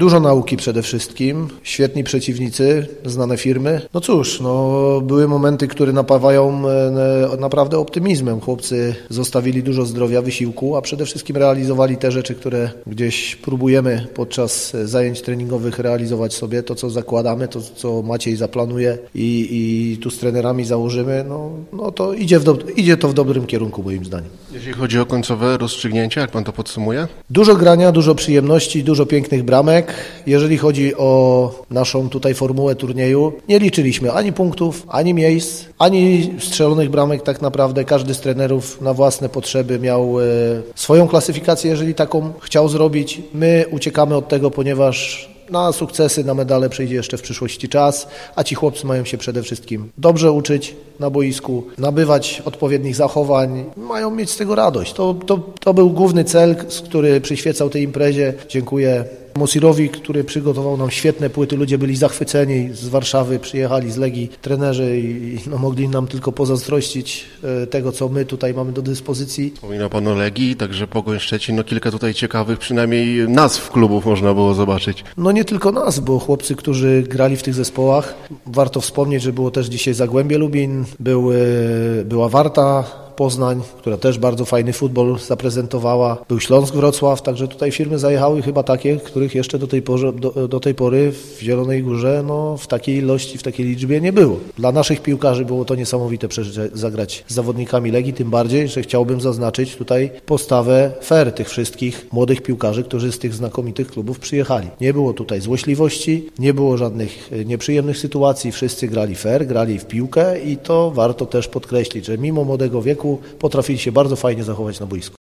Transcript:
Dużo nauki przede wszystkim, świetni przeciwnicy, znane firmy. No cóż, były momenty, które napawają naprawdę optymizmem. Chłopcy zostawili dużo zdrowia, wysiłku, a przede wszystkim realizowali te rzeczy, które gdzieś próbujemy podczas zajęć treningowych realizować sobie. To, co zakładamy, to, co Maciej zaplanuje i tu z trenerami założymy, to idzie to w dobrym kierunku moim zdaniem. Jeśli chodzi o końcowe rozstrzygnięcie, jak pan to podsumuje? Dużo grania, dużo przyjemności, dużo pięknych bramek. Jeżeli chodzi o naszą tutaj formułę turnieju, nie liczyliśmy ani punktów, ani miejsc, ani strzelonych bramek tak naprawdę. Każdy z trenerów na własne potrzeby miał swoją klasyfikację, jeżeli taką chciał zrobić. My uciekamy od tego, ponieważ na sukcesy, na medale przyjdzie jeszcze w przyszłości czas, a ci chłopcy mają się przede wszystkim dobrze uczyć na boisku, nabywać odpowiednich zachowań, mają mieć z tego radość. To był główny cel, który przyświecał tej imprezie. Dziękuję Mosirowi, który przygotował nam świetne płyty. Ludzie byli zachwyceni, z Warszawy przyjechali, z Legii trenerzy i mogli nam tylko pozazdrościć tego, co my tutaj mamy do dyspozycji. Wspominał pan o Legii, także Pogoń Szczecin, kilka tutaj ciekawych przynajmniej nazw klubów można było zobaczyć. Nie tylko nas, bo chłopcy, którzy grali w tych zespołach, warto wspomnieć, że było też dzisiaj Zagłębie Lubin, była Warta Poznań, która też bardzo fajny futbol zaprezentowała. Był Śląsk Wrocław, także tutaj firmy zajechały chyba takie, których jeszcze do tej pory w Zielonej Górze w takiej ilości, w takiej liczbie nie było. Dla naszych piłkarzy było to niesamowite przeżycie zagrać z zawodnikami Legii, tym bardziej, że chciałbym zaznaczyć tutaj postawę fair tych wszystkich młodych piłkarzy, którzy z tych znakomitych klubów przyjechali. Nie było tutaj złośliwości, nie było żadnych nieprzyjemnych sytuacji, wszyscy grali fair, grali w piłkę i to warto też podkreślić, że mimo młodego wieku potrafili się bardzo fajnie zachować na boisku.